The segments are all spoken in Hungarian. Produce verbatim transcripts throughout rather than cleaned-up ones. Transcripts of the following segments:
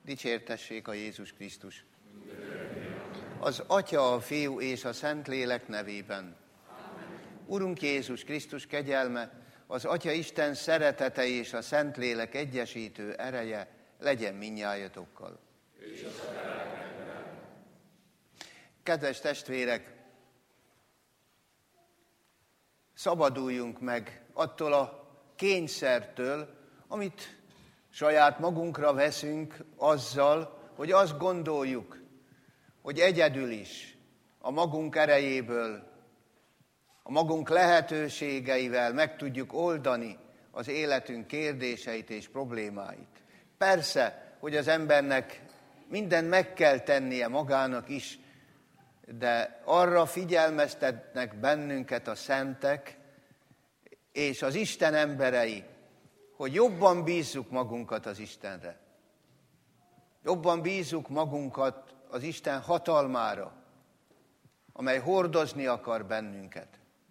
Dicsértessék a Jézus Krisztus. Az Atya, a Fiú és a Szentlélek nevében. Urunk Jézus Krisztus kegyelme, az Atya Isten szeretete és a Szentlélek egyesítő ereje legyen mindnyájatokkal. Kedves testvérek, szabaduljunk meg attól a kényszertől, amit saját magunkra veszünk azzal, hogy azt gondoljuk, hogy egyedül is a magunk erejéből, a magunk lehetőségeivel meg tudjuk oldani az életünk kérdéseit és problémáit. Persze, hogy az embernek mindent meg kell tennie magának is, de arra figyelmeztetnek bennünket a szentek és az Isten emberei, hogy jobban bízzuk magunkat az Istenre. Jobban bízzuk magunkat az Isten hatalmára, amely hordozni akar bennünket.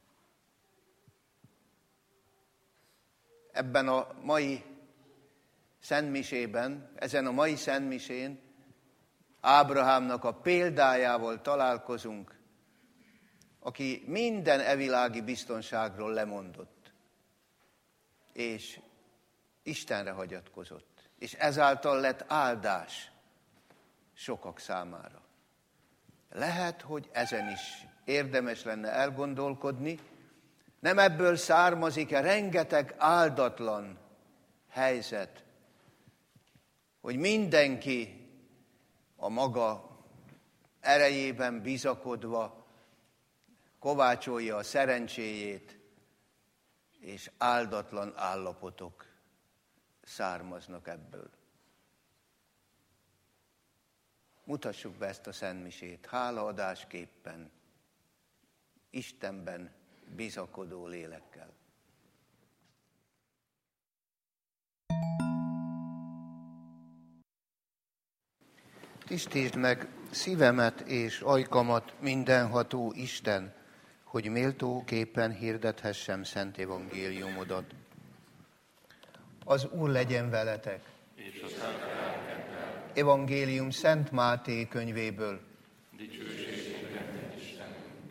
Ebben a mai szentmisében, ezen a mai szentmisén Ábrahámnak a példájával találkozunk, aki minden evilági biztonságról lemondott, és Istenre hagyatkozott, és ezáltal lett áldás sokak számára. Lehet, hogy ezen is érdemes lenne elgondolkodni, nem ebből származik-e rengeteg áldatlan helyzet, hogy mindenki a maga erejében bizakodva kovácsolja a szerencséjét, és áldatlan állapotok származnak ebből. Mutassuk be ezt a szentmisét hálaadásképpen, Istenben bizakodó lélekkel. Tisztítsd meg szívemet és ajkamat, mindenható Isten, hogy méltóképpen hirdethessem szent evangéliumodat. Az Úr legyen veletek. És a szent lelkeddel. Evangélium Szent Máté könyvéből. Dicsőség neked, Isten.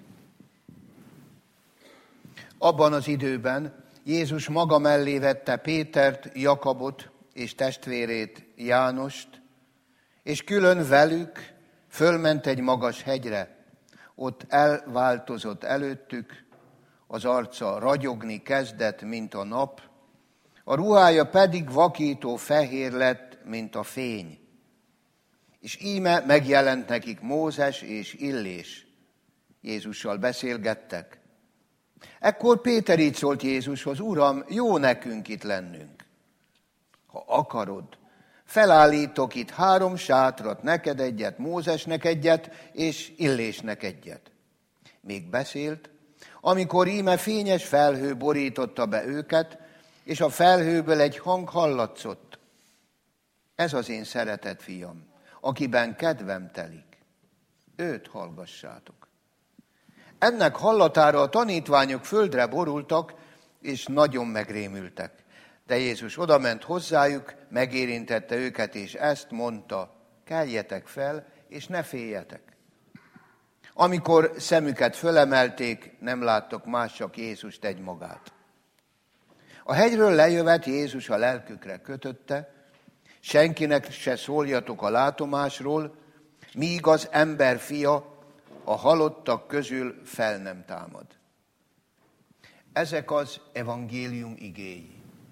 Abban az időben Jézus maga mellé vette Pétert, Jakabot és testvérét, Jánost, és külön velük fölment egy magas hegyre. Ott elváltozott előttük, az arca ragyogni kezdett, mint a nap, a ruhája pedig vakító fehér lett, mint a fény. És íme megjelent nekik Mózes és Illés. Jézussal beszélgettek. Ekkor Péter így szólt Jézushoz: Uram, jó nekünk itt lennünk. Ha akarod, felállítok itt három sátrat, neked egyet, Mózesnek egyet, és Illésnek egyet. Még beszélt, amikor íme fényes felhő borította be őket, és a felhőből egy hang hallatszott: ez az én szeretett fiam, akiben kedvem telik. Őt hallgassátok. Ennek hallatára a tanítványok földre borultak, és nagyon megrémültek. De Jézus odament hozzájuk, megérintette őket, és ezt mondta: keljetek fel, és ne féljetek. Amikor szemüket fölemelték, nem láttak más, csak Jézust egymagát. A hegyről lejövet Jézus a lelkükre kötötte: senkinek se szóljatok a látomásról, míg az ember fia a halottak közül fel nem támad. Ezek az evangélium igéi.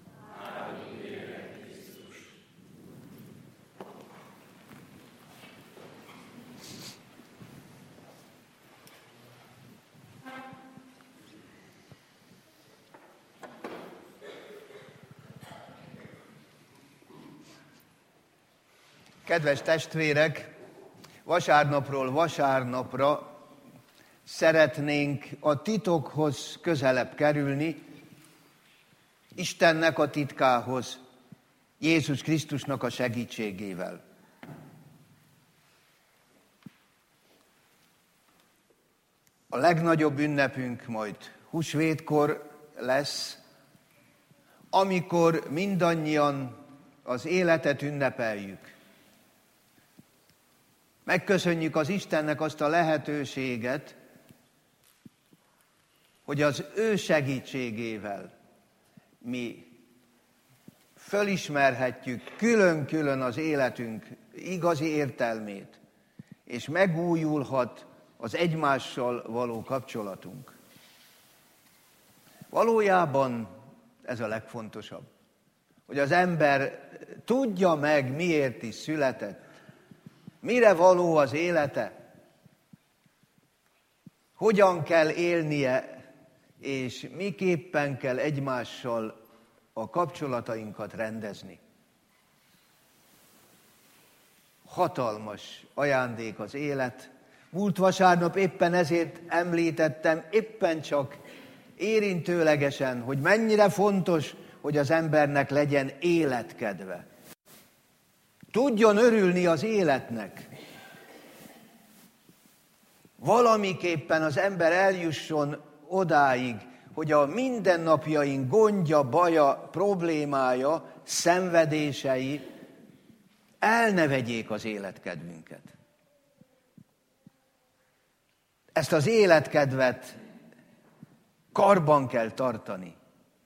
Kedves testvérek, vasárnapról vasárnapra szeretnénk a titokhoz közelebb kerülni, Istennek a titkához, Jézus Krisztusnak a segítségével. A legnagyobb ünnepünk majd húsvétkor lesz, amikor mindannyian az életet ünnepeljük. Megköszönjük az Istennek azt a lehetőséget, hogy az ő segítségével mi fölismerhetjük külön-külön az életünk igazi értelmét, és megújulhat az egymással való kapcsolatunk. Valójában ez a legfontosabb, hogy az ember tudja meg, miért is született, mire való az élete, hogyan kell élnie, és miképpen kell egymással a kapcsolatainkat rendezni. Hatalmas ajándék az élet. Múlt vasárnap éppen ezért említettem, éppen csak érintőlegesen, hogy mennyire fontos, hogy az embernek legyen életkedve. Tudjon örülni az életnek. Valamiképpen az ember eljusson odáig, hogy a mindennapjaink gondja, baja, problémája, szenvedései el ne vegyék az életkedvünket. Ezt az életkedvet karban kell tartani.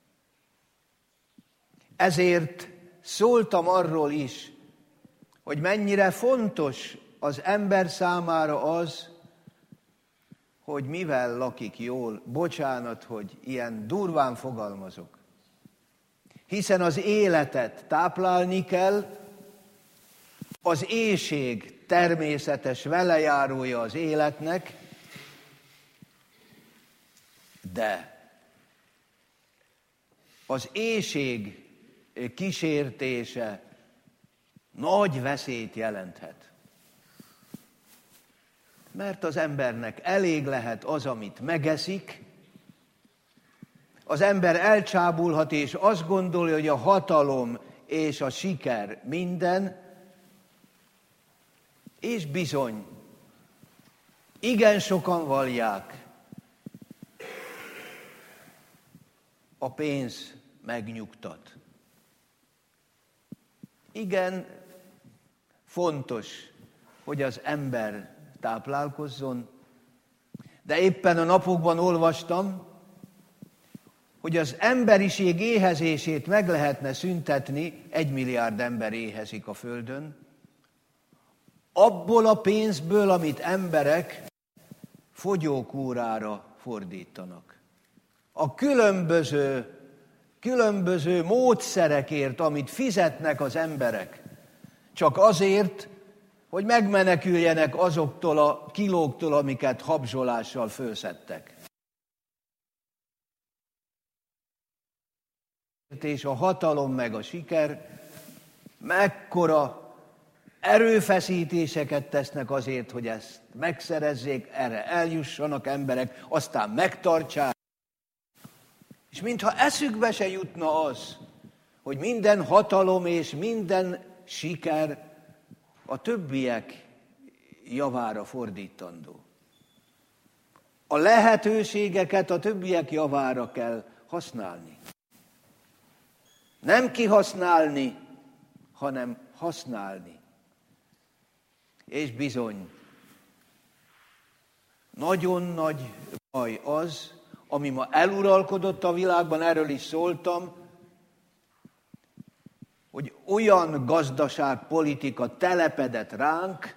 Ezért szóltam arról is, hogy mennyire fontos az ember számára az, hogy mivel lakik jól, bocsánat, hogy ilyen durván fogalmazok. Hiszen az életet táplálni kell, az éhség természetes velejárója az életnek, de az éhség kísértése nagy veszélyt jelenthet. Mert az embernek elég lehet az, amit megeszik, az ember elcsábulhat, és azt gondolja, hogy a hatalom és a siker minden, és bizony, igen sokan vallják, a pénz megnyugtat. Igen, fontos, hogy az ember táplálkozzon, de éppen a napokban olvastam, hogy az emberiség éhezését meg lehetne szüntetni, egy milliárd ember éhezik a Földön, abból a pénzből, amit emberek fogyókúrára fordítanak. A különböző, különböző módszerekért, amit fizetnek az emberek, csak azért, hogy megmeneküljenek azoktól a kilóktól, amiket habzsolással fölszedtek. És a hatalom meg a siker mekkora erőfeszítéseket tesznek azért, hogy ezt megszerezzék, erre eljussanak emberek, aztán megtartsák. És mintha eszükbe se jutna az, hogy minden hatalom és minden siker a többiek javára fordítandó. A lehetőségeket a többiek javára kell használni. Nem kihasználni, hanem használni. És bizony, nagyon nagy baj az, ami ma eluralkodott a világban, erről is szóltam, hogy olyan gazdaságpolitika telepedett ránk,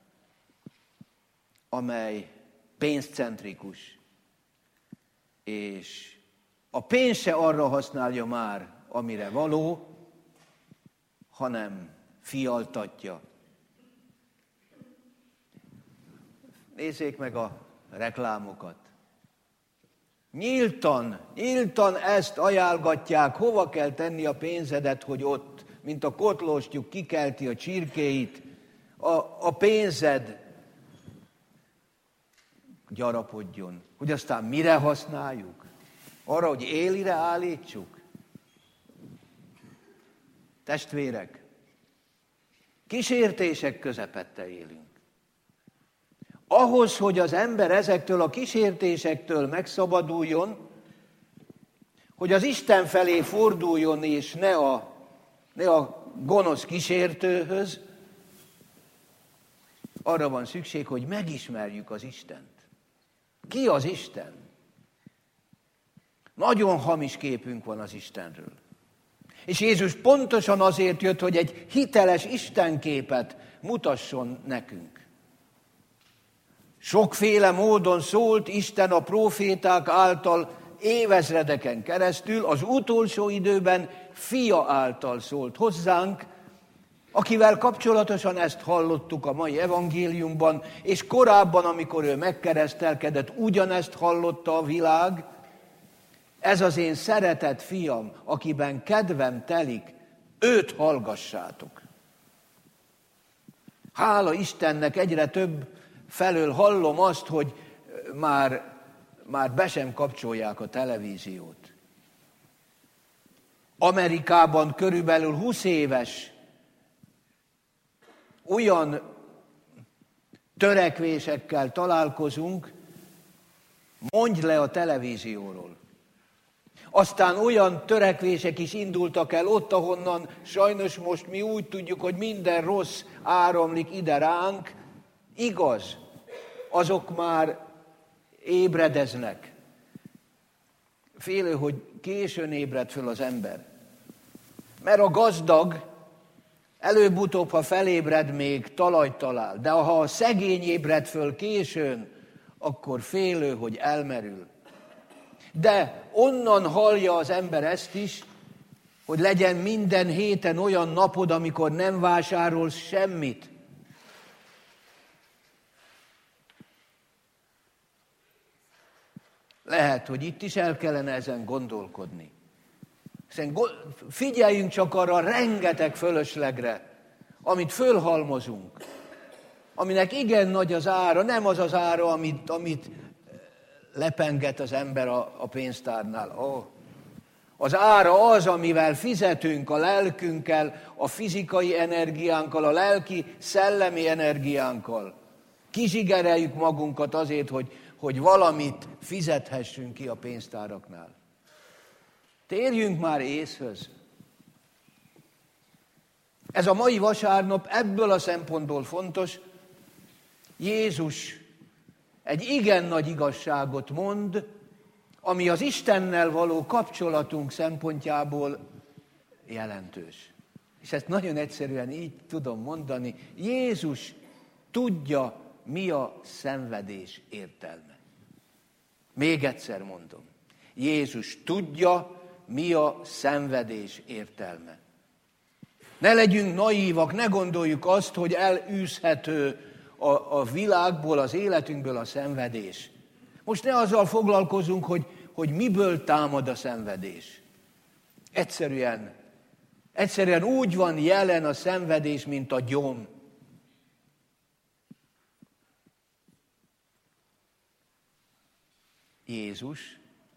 amely pénzcentrikus, és a pénz se arra használja már, amire való, hanem fialtatja. Nézzék meg a reklámokat. Nyíltan, nyíltan ezt ajánlgatják, hova kell tenni a pénzedet, hogy ott, mint a kotlóstyúk kikelti a csirkéit, a, a pénzed gyarapodjon. Hogy aztán mire használjuk? Arra, hogy élire állítsuk? Testvérek, kísértések közepette élünk. Ahhoz, hogy az ember ezektől a kísértésektől megszabaduljon, hogy az Isten felé forduljon, és ne a, ne a gonosz kísértőhöz, arra van szükség, hogy megismerjük az Istent. Ki az Isten? Nagyon hamis képünk van az Istenről. És Jézus pontosan azért jött, hogy egy hiteles Istenképet mutasson nekünk. Sokféle módon szólt Isten a próféták által évezredeken keresztül, az utolsó időben Fia által szólt hozzánk, akivel kapcsolatosan ezt hallottuk a mai evangéliumban, és korábban, amikor ő megkeresztelkedett, ugyanezt hallotta a világ. Ez az én szeretett fiam, akiben kedvem telik, őt hallgassátok. Hála Istennek, egyre több felől hallom azt, hogy már, már be sem kapcsolják a televíziót. Amerikában körülbelül húsz éves olyan törekvésekkel találkozunk, mondj le a televízióról. Aztán olyan törekvések is indultak el ott, ahonnan sajnos most mi úgy tudjuk, hogy minden rossz áramlik ide ránk. Igaz, azok már ébredeznek. Félő, hogy későn ébred föl az ember. Mert a gazdag előbb-utóbb, ha felébred, még talajt talál. De ha a szegény ébred föl későn, akkor félő, hogy elmerül. De onnan hallja az ember ezt is, hogy legyen minden héten olyan napod, amikor nem vásárolsz semmit. Lehet, hogy itt is el kellene ezen gondolkodni. Figyeljünk csak arra a rengeteg fölöslegre, amit fölhalmozunk, aminek igen nagy az ára, nem az az ára, amit, amit lepenget az ember a, a pénztárnál. Oh. Az ára az, amivel fizetünk a lelkünkkel, a fizikai energiánkkal, a lelki, szellemi energiánkkal. Kizsigereljük magunkat azért, hogy, hogy valamit fizethessünk ki a pénztáraknál. Térjünk már észhöz. Ez a mai vasárnap ebből a szempontból fontos. Jézus egy igen nagy igazságot mond, ami az Istennel való kapcsolatunk szempontjából jelentős. És ezt nagyon egyszerűen így tudom mondani. Jézus tudja, mi a szenvedés értelme. Még egyszer mondom. Jézus tudja, mi a szenvedés értelme. Ne legyünk naívak, ne gondoljuk azt, hogy elűzhető a, a világból, az életünkből a szenvedés. Most ne azzal foglalkozunk, hogy, hogy miből támad a szenvedés. Egyszerűen, egyszerűen úgy van jelen a szenvedés, mint a gyom. Jézus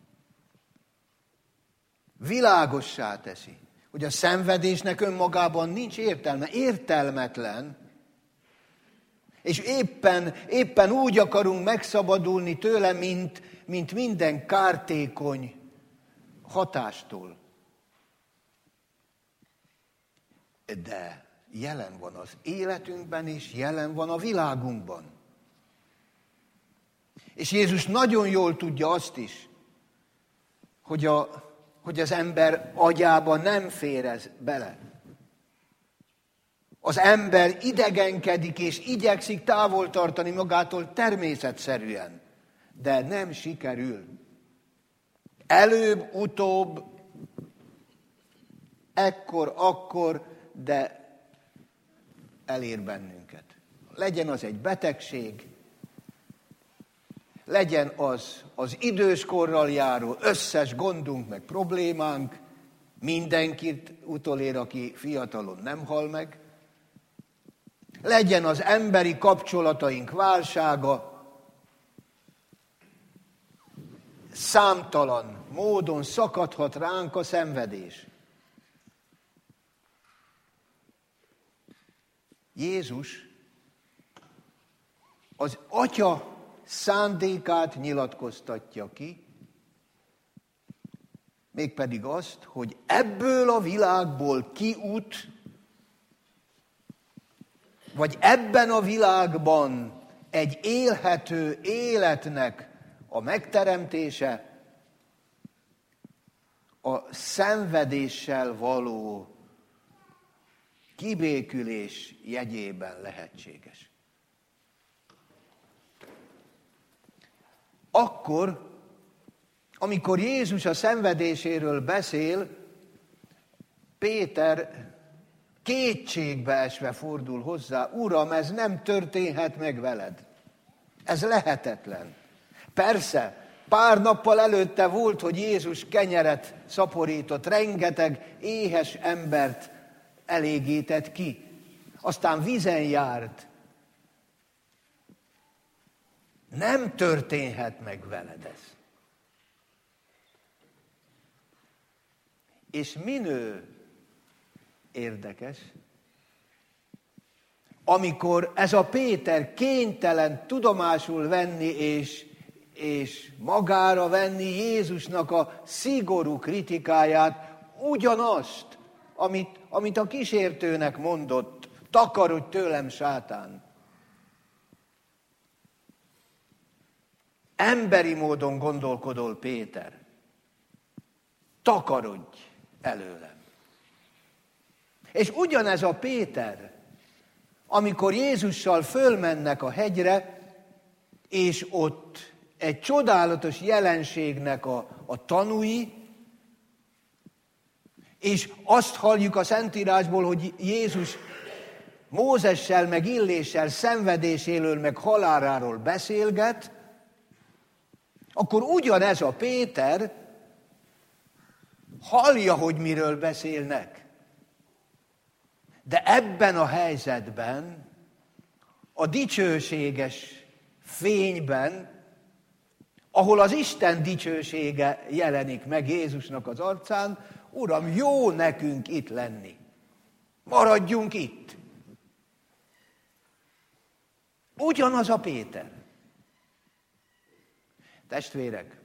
világossá teszi, hogy a szenvedésnek önmagában nincs értelme, értelmetlen, és éppen, éppen úgy akarunk megszabadulni tőle, mint, mint minden kártékony hatástól. De jelen van az életünkben, és jelen van a világunkban. És Jézus nagyon jól tudja azt is, hogy, a, hogy az ember agyába nem fér ez bele. Az ember idegenkedik és igyekszik távol tartani magától természetszerűen, de nem sikerül. Előbb-utóbb, ekkor-akkor, de elér bennünket. Legyen az egy betegség, legyen az az időskorral járó összes gondunk meg problémánk, mindenkit utolér, aki fiatalon nem hal meg, legyen az emberi kapcsolataink válsága, számtalan módon szakadhat ránk a szenvedés. Jézus az Atya szándékát nyilatkoztatja ki, mégpedig azt, hogy ebből a világból kiút vagy ebben a világban egy élhető életnek a megteremtése a szenvedéssel való kibékülés jegyében lehetséges. Akkor, amikor Jézus a szenvedéséről beszél, Péter kétségbe esve fordul hozzá: Uram, ez nem történhet meg veled. Ez lehetetlen. Persze, pár nappal előtte volt, hogy Jézus kenyeret szaporított, rengeteg éhes embert elégített ki. Aztán vízen járt. Nem történhet meg veled ez. És minő érdekes, amikor ez a Péter kénytelen tudomásul venni és, és magára venni Jézusnak a szigorú kritikáját, ugyanazt, amit, amit a kísértőnek mondott: takarodj tőlem, sátán. Emberi módon gondolkodol, Péter. Takarodj előlem. És ugyanez a Péter, amikor Jézussal fölmennek a hegyre, és ott egy csodálatos jelenségnek a, a tanúi, és azt halljuk a Szentírásból, hogy Jézus Mózessel meg Illéssel szenvedéséről meg haláláról beszélget, akkor ugyanez a Péter hallja, hogy miről beszélnek. De ebben a helyzetben, a dicsőséges fényben, ahol az Isten dicsősége jelenik meg Jézusnak az arcán: Uram, jó nekünk itt lenni. Maradjunk itt. Ugyanaz a Péter. Testvérek,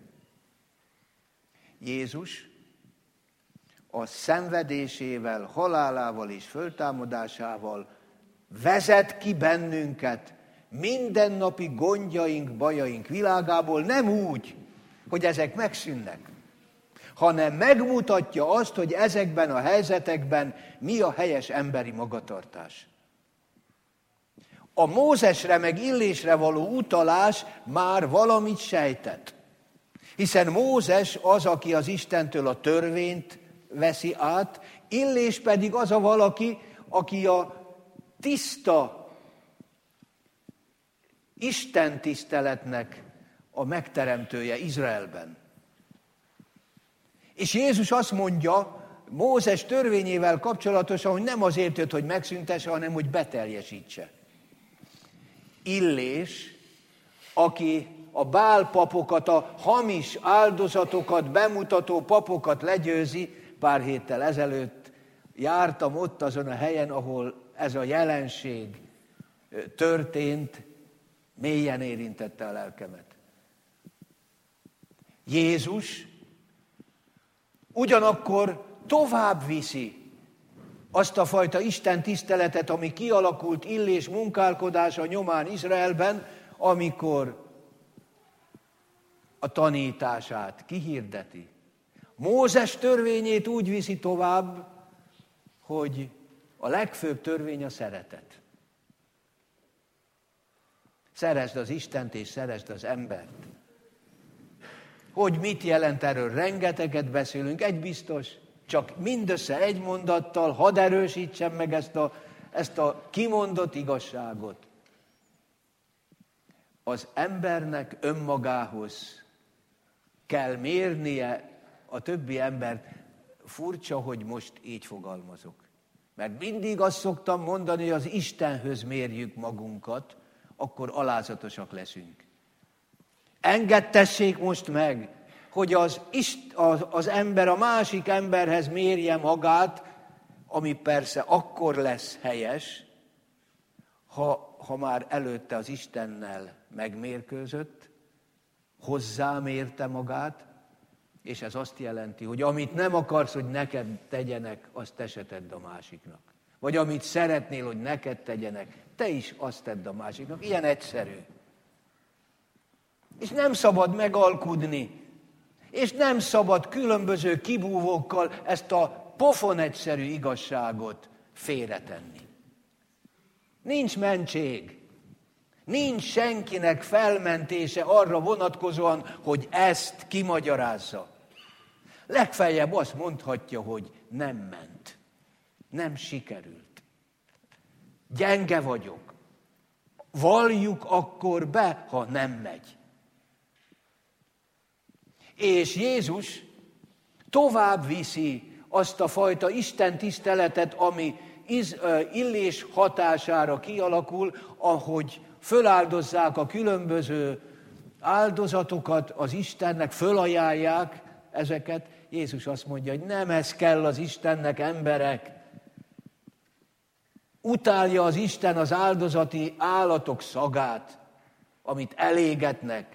Jézus a szenvedésével, halálával és föltámadásával vezet ki bennünket mindennapi gondjaink, bajaink világából, nem úgy, hogy ezek megszűnnek, hanem megmutatja azt, hogy ezekben a helyzetekben mi a helyes emberi magatartás. A Mózesre meg Illésre való utalás már valamit sejtett. Hiszen Mózes az, aki az Istentől a törvényt veszi át, Illés pedig az a valaki, aki a tiszta Isten tiszteletnek a megteremtője Izraelben. És Jézus azt mondja Mózes törvényével kapcsolatosan, hogy nem azért jött, hogy megszüntesse, hanem hogy beteljesítse. Illés, aki a Bál papokat, a hamis áldozatokat bemutató papokat legyőzi, pár héttel ezelőtt jártam ott azon a helyen, ahol ez a jelenség történt, mélyen érintette a lelkemet. Jézus ugyanakkor tovább viszi azt a fajta Isten tiszteletet, ami kialakult Illés munkálkodása nyomán Izraelben, amikor a tanítását kihirdeti. Mózes törvényét úgy viszi tovább, hogy a legfőbb törvény a szeretet. Szeresd az Istent és szeresd az embert. Hogy mit jelent, erről rengeteget beszélünk, egy biztos, csak mindössze egy mondattal hadd erősítsem meg ezt a, ezt a kimondott igazságot. Az embernek önmagához kell mérnie a többi embert. Furcsa, hogy most így fogalmazok. Mert mindig azt szoktam mondani, hogy az Istenhöz mérjük magunkat, akkor alázatosak leszünk. Engedtessék most meg, hogy az, Ist, az, az ember a másik emberhez mérje magát, ami persze akkor lesz helyes, ha, ha már előtte az Istennel megmérkőzött, hozzám érte magát, és ez azt jelenti, hogy amit nem akarsz, hogy neked tegyenek, azt te se tedd a másiknak. vagy amit szeretnél, hogy neked tegyenek, te is azt tedd a másiknak. Ilyen egyszerű. És nem szabad megalkudni, és nem szabad különböző kibúvókkal ezt a pofon egyszerű igazságot félretenni. Nincs mentség, nincs senkinek felmentése arra vonatkozóan, hogy ezt kimagyarázza. Legfeljebb azt mondhatja, hogy nem ment, nem sikerült. Gyenge vagyok. Valljuk akkor be, ha nem megy. És Jézus tovább viszi azt a fajta Isten tiszteletet, ami Illés hatására kialakul, ahogy föláldozzák a különböző áldozatokat az Istennek, fölajánlják ezeket. Jézus azt mondja, hogy nem ez kell az Istennek, emberek. Utálja az Isten az áldozati állatok szagát, amit elégetnek.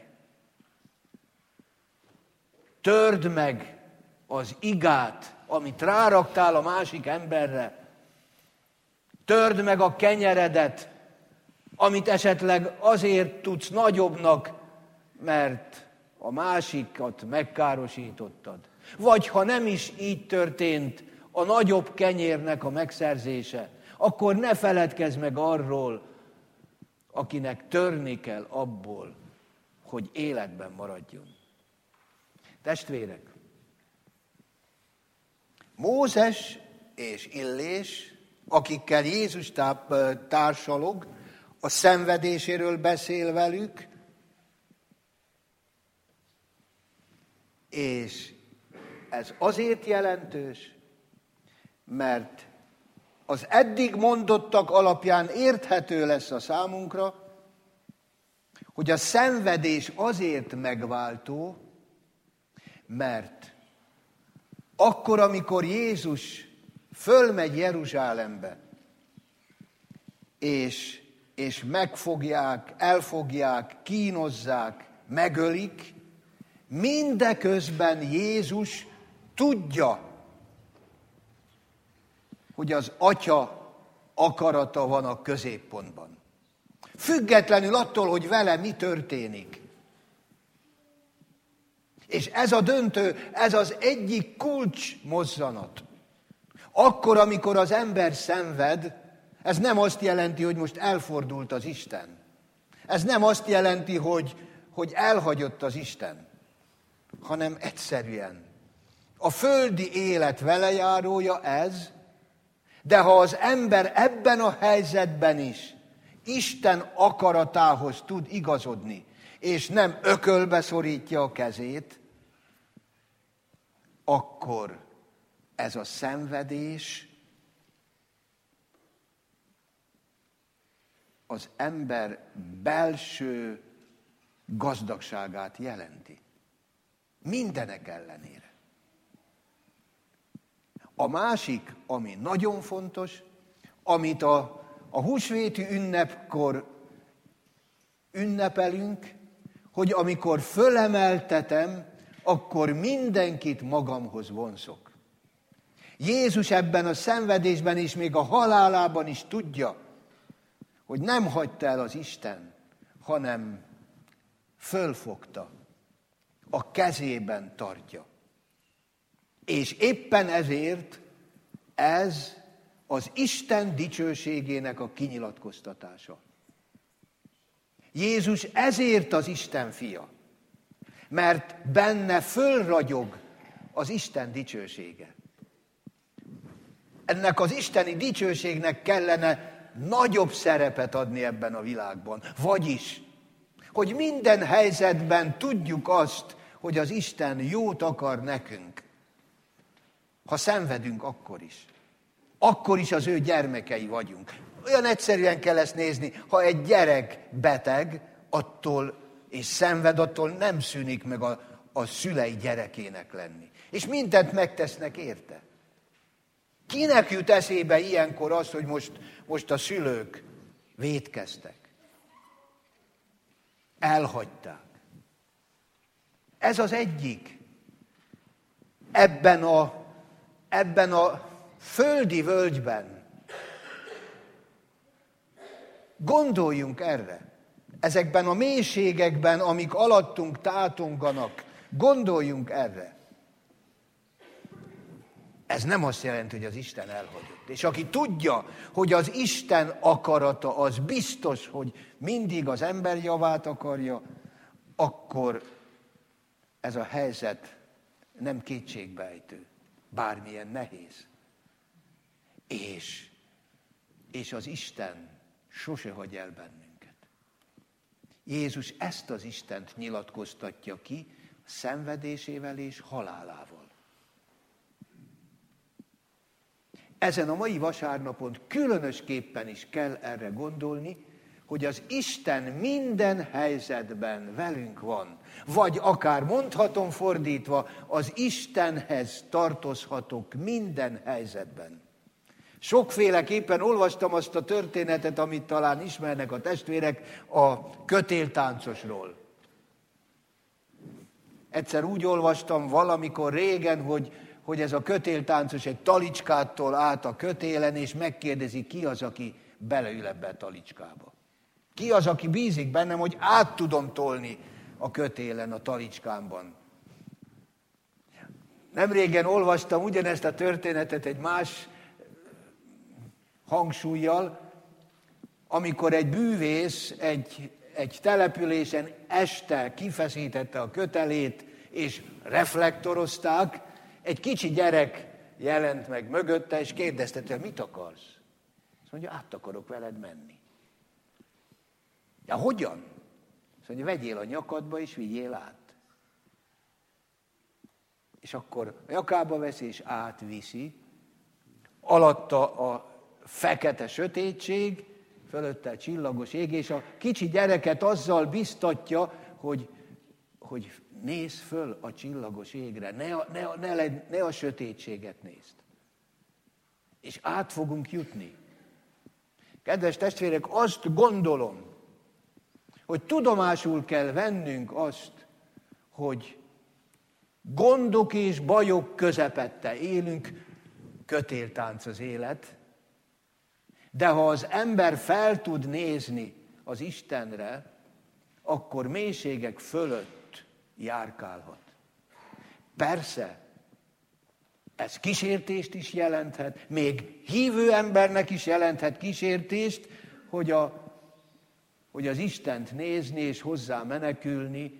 Törd meg az igát, amit ráraktál a másik emberre. Törd meg a kenyeredet, amit esetleg azért tudsz nagyobbnak, mert a másikat megkárosítottad. Vagy ha nem is így történt a nagyobb kenyérnek a megszerzése, akkor ne feledkezz meg arról, akinek törni kell abból, hogy életben maradjon. Testvérek, Mózes és Illés, akikkel Jézus társalog, a szenvedéséről beszél velük, és ez azért jelentős, mert az eddig mondottak alapján érthető lesz a számunkra, hogy a szenvedés azért megváltó, mert akkor, amikor Jézus fölmegy Jeruzsálembe, és, és megfogják, elfogják, kínozzák, megölik, mindeközben Jézus tudja, hogy az Atya akarata van a középpontban. Függetlenül attól, hogy vele mi történik. És ez a döntő, ez az egyik kulcs mozzanat. Akkor, amikor az ember szenved, ez nem azt jelenti, hogy most elfordult az Isten. Ez nem azt jelenti, hogy, hogy elhagyott az Isten, hanem egyszerűen. A földi élet velejárója ez, de ha az ember ebben a helyzetben is Isten akaratához tud igazodni, és nem ökölbe szorítja a kezét, akkor ez a szenvedés az ember belső gazdagságát jelenti. Mindenek ellenére. A másik, ami nagyon fontos, amit a, a húsvéti ünnepkor ünnepelünk, hogy amikor fölemeltetem, akkor mindenkit magamhoz vonzok. Jézus ebben a szenvedésben és még a halálában is tudja, hogy nem hagyta el az Isten, hanem fölfogta, a kezében tartja. És éppen ezért ez az Isten dicsőségének a kinyilatkoztatása. Jézus ezért az Isten fia, mert benne fölragyog az Isten dicsősége. Ennek az isteni dicsőségnek kellene nagyobb szerepet adni ebben a világban. Vagyis, hogy minden helyzetben tudjuk azt, hogy az Isten jót akar nekünk. Ha szenvedünk, akkor is. Akkor is az ő gyermekei vagyunk. Olyan egyszerűen kell ezt nézni, ha egy gyerek beteg, attól és szenved, attól nem szűnik meg a, a szülei gyerekének lenni. És mindent megtesznek érte. Kinek jut eszébe ilyenkor az, hogy most, most a szülők vétkeztek? Elhagyták. Ez az egyik. Ebben a, ebben a földi völgyben Gondoljunk erre. Ezekben a mélységekben, amik alattunk tátonganak, gondoljunk erre. Ez nem azt jelenti, hogy az Isten elhagyott. És aki tudja, hogy az Isten akarata, az biztos, hogy mindig az ember javát akarja, akkor ez a helyzet nem kétségbejtő, bármilyen nehéz. És, és az Isten sose hagy el bennünket. Jézus ezt az Istent nyilatkoztatja ki szenvedésével és halálával. Ezen a mai vasárnapon különösképpen is kell erre gondolni, hogy az Isten minden helyzetben velünk van. Vagy akár mondhatom fordítva, az Istenhez tartozhatok minden helyzetben. Sokféleképpen olvastam azt a történetet, amit talán ismernek a testvérek, a kötéltáncosról. Egyszer úgy olvastam valamikor régen, hogy, hogy ez a kötéltáncos egy talicskától át a kötélen, és megkérdezi, ki az, aki beleül ebbe a talicskába. Ki az, aki bízik bennem, hogy át tudom tolni a kötélen, a talicskámban. Nemrégen olvastam ugyanezt a történetet egy más hangsúlyjal, amikor egy bűvész egy, egy településen este kifeszítette a kötelét, és reflektorozták, egy kicsi gyerek jelent meg mögötte, és kérdezte tőle, mit akarsz? Azt mondja, át akarok veled menni. Ja, hogyan? Azt mondja, vegyél a nyakadba, és vigyél át. És akkor a nyakába veszi, és átviszi. Alatta a fekete sötétség, fölötte a csillagos ég, és a kicsi gyereket azzal biztatja, hogy, hogy nézz föl a csillagos égre, ne a, ne, a, ne, le, ne a sötétséget nézd. És át fogunk jutni. Kedves testvérek, azt gondolom, hogy tudomásul kell vennünk azt, hogy gondok és bajok közepette élünk, kötéltánc az élet, de ha az ember fel tud nézni az Istenre, akkor mélységek fölött járkálhat. Persze, ez kísértést is jelenthet, még hívő embernek is jelenthet kísértést, hogy, a, hogy az Istent nézni és hozzá menekülni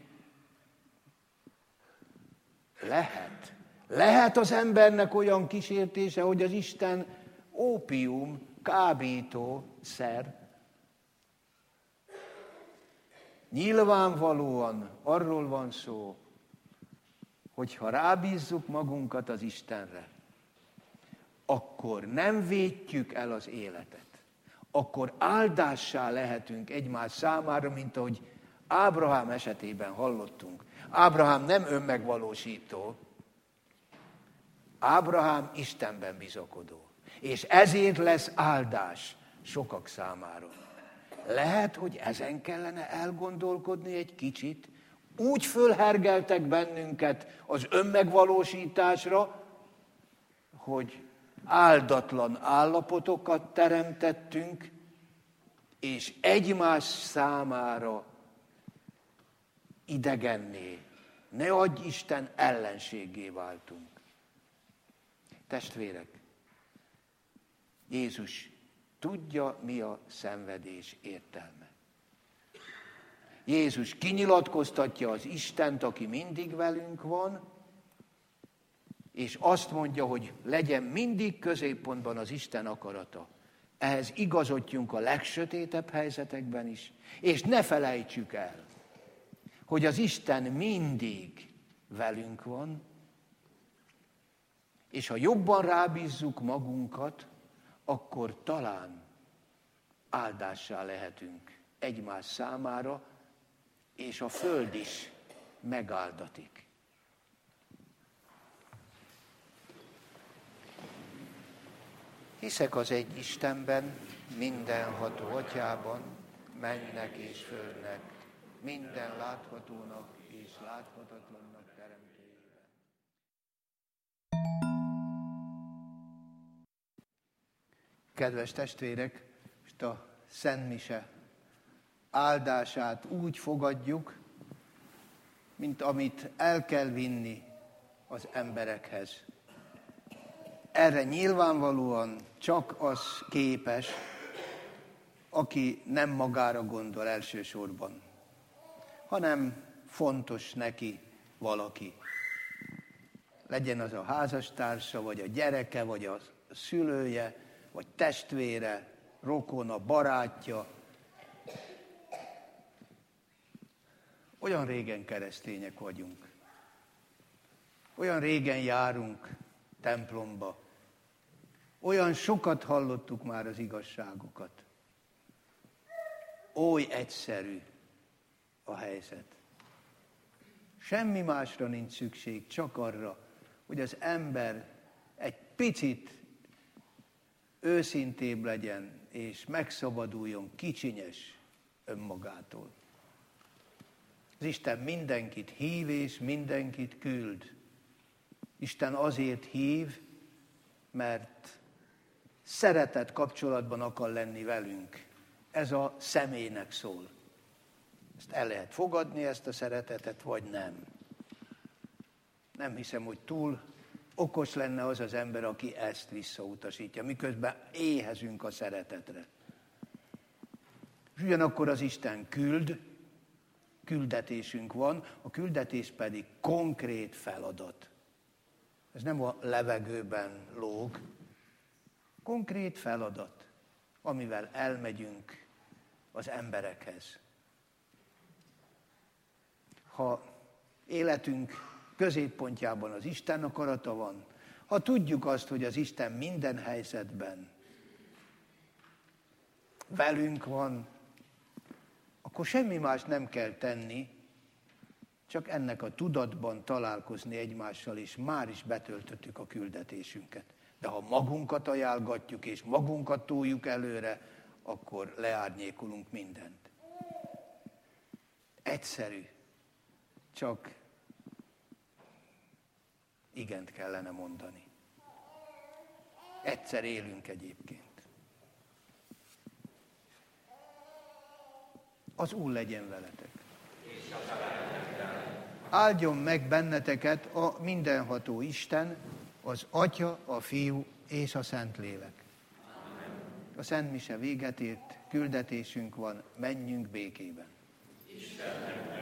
lehet. Lehet az embernek olyan kísértése, hogy az Isten ópium, kábító szer. Nyilvánvalóan arról van szó, hogy ha rábízzuk magunkat az Istenre, akkor nem vétjük el az életet. Akkor áldássá lehetünk egymás számára, mint ahogy Ábrahám esetében hallottunk. Ábrahám nem önmegvalósító, Ábrahám Istenben bizakodó. És ezért lesz áldás sokak számára. Lehet, hogy ezen kellene elgondolkodni egy kicsit. Úgy fölhergeltek bennünket az önmegvalósításra, hogy áldatlan állapotokat teremtettünk, és egymás számára idegenné, ne adj Isten, ellenséggé váltunk. Testvérek, Jézus tudja, mi a szenvedés értelme. Jézus kinyilatkoztatja az Istent, aki mindig velünk van, és azt mondja, hogy legyen mindig középpontban az Isten akarata. Ehhez igazodjunk a legsötétebb helyzetekben is, és ne felejtsük el, hogy az Isten mindig velünk van, és ha jobban rábízzuk magunkat, akkor talán áldássá lehetünk egymás számára, és a föld is megáldatik. Hiszek az egy Istenben, mindenható Atyában, mennek és földnek, minden láthatónak és láthatatlannak teremtőjében. Kedves testvérek, most a szentmise áldását úgy fogadjuk, mint amit el kell vinni az emberekhez. Erre nyilvánvalóan csak az képes, aki nem magára gondol elsősorban, hanem fontos neki valaki. Legyen az a házastársa, vagy a gyereke, vagy a szülője, vagy testvére, rokona, barátja. Olyan régen keresztények vagyunk. Olyan régen járunk templomba. Olyan sokat hallottuk már az igazságokat. Oly egyszerű a helyzet. Semmi másra nincs szükség, csak arra, hogy az ember egy picit őszintébb legyen, és megszabaduljon kicsinyes önmagától. Az Isten mindenkit hív, és mindenkit küld. Isten azért hív, mert szeretett kapcsolatban akar lenni velünk. Ez a személynek szól. Ezt el lehet fogadni, ezt a szeretetet, vagy nem. Nem hiszem, hogy túl okos lenne az az ember, aki ezt visszautasítja, miközben éhezünk a szeretetre. És ugyanakkor az Isten küld, küldetésünk van, a küldetés pedig konkrét feladat. Ez nem a levegőben lóg, konkrét feladat, amivel elmegyünk az emberekhez. Ha életünk középpontjában az Isten akarata van, ha tudjuk azt, hogy az Isten minden helyzetben velünk van, akkor semmi más nem kell tenni, csak ennek a tudatban találkozni egymással, és már is betöltöttük a küldetésünket. De ha magunkat ajánlgatjuk, és magunkat toljuk előre, akkor leárnyékolunk mindent. Egyszerű, csak igent kellene mondani. Egyszer élünk egyébként. Az Úr legyen veletek. Áldjon meg benneteket a mindenható Isten, az Atya, a Fiú és a Szentlélek. A Szent Mise véget ért, küldetésünk van, menjünk békében. Istennek